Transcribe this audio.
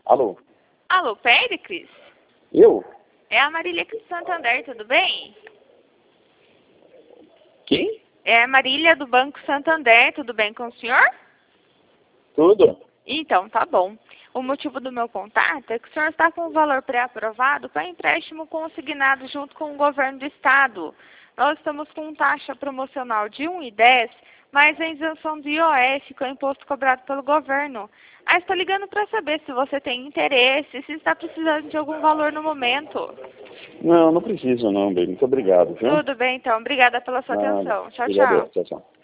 Alô? Alô, Péricles? Eu? É a Marília aqui do Santander, tudo bem? Quem? É a Marília do Banco Santander, tudo bem com o senhor? Tudo? Então, tá bom. O motivo do meu contato é que o senhor está com o valor pré-aprovado para empréstimo consignado junto com o governo do estado. Nós estamos com taxa promocional de 1,10, mais a isenção do IOF, que é o imposto cobrado pelo governo. Aí estou ligando para saber se você tem interesse, se está precisando de algum valor no momento. Não, não preciso não, bem. Muito obrigado, viu? Tudo bem, então. Obrigada pela sua Nada. atenção. Tchau, Obrigado. tchau. Tchau, tchau.